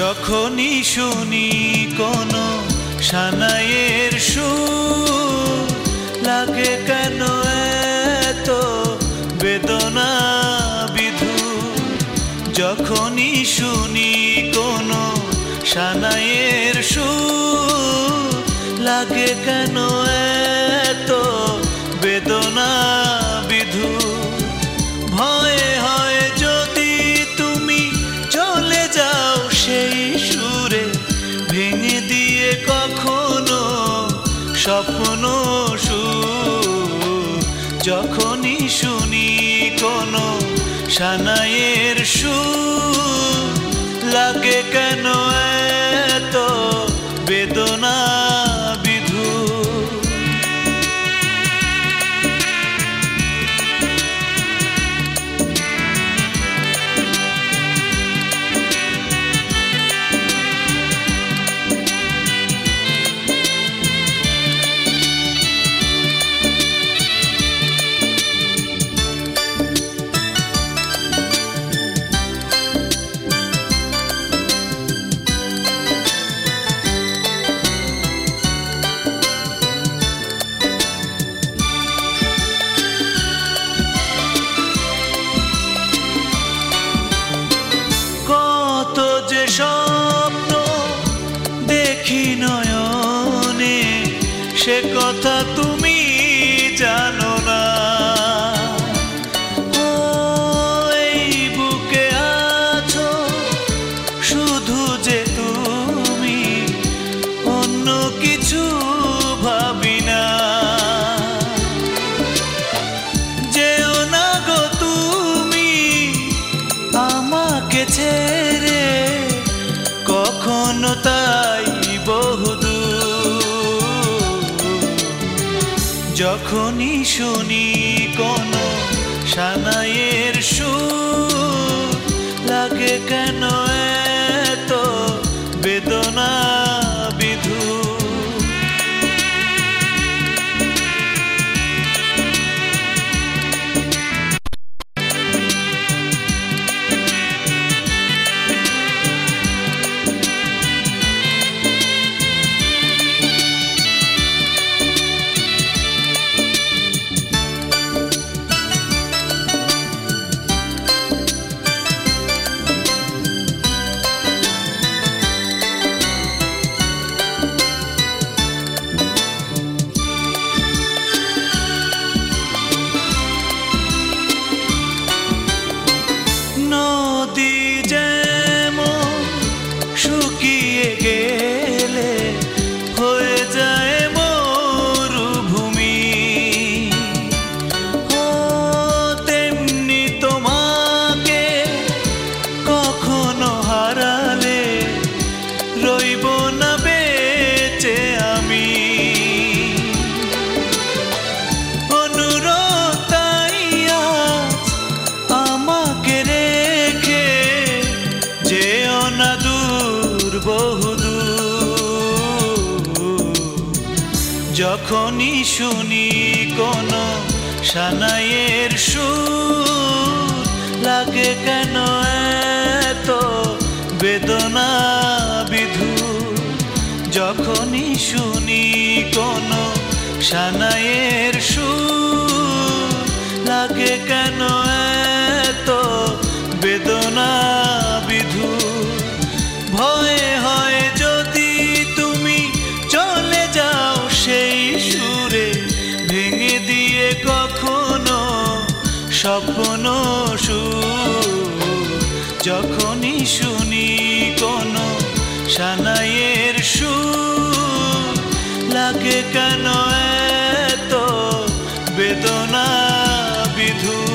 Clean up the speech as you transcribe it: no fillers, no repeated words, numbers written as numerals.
যখনই শুনি কোনো সানাইয়ের সুর, লাগে কেন এত বেদনা বিধুর। যখনই শুনি কোনো সানাইয়ের সুর, লাগে কেন এত বেদনা বিধুর। ভয়ে হয় যদি তুমি চলে যাও সেই সুরে, ভেঙে দিয়ে কখনো স্বপ্ন সুর। যখনই শুনি কোনো সানাইয়ের সুর, লাগে কেন এত বেদনা বিধুর। যে স্বপ্ন দেখি নয়নে, সে কথা তুমি জানো না। ও এই বুকে আছো শুধু যে তুমি, অন্য কিছু ভাবি না। যেও না গো তুমি আমাকে ছেড়ে, কখনো তাই বহুদূর। যখনই শুনি কোনো সানাইয়ের সুর, লাগে কেন এত বেদনা বিধুর। নদী যেমন শুকিয়ে গেলে হয়ে যায় মরুভূমি, ও তেমনি তোমাকে কখনো হারালে রইব না বেঁচে আমি। অনুরোধ তাই আজ আমাকে রেখে যেও না দূর বহুদূর। যখনই শুনি কোনো সানাইয়ের সুর, লাগে কেন এত বেদনা বিধুর। যখনই শুনি কোনো সানাইয়ের সুর, লাগে কেন এত বেদনা বিধুর। ভয়ে হয় যদি তুমি চলে যাও সেই সুরে, ভেঙে দিয়ে কখনো স্বপ্ন সুর। যখনই শুনি কোনো সানাইয়ের সুর, লাগে কেন এত বেদনা বিধুর।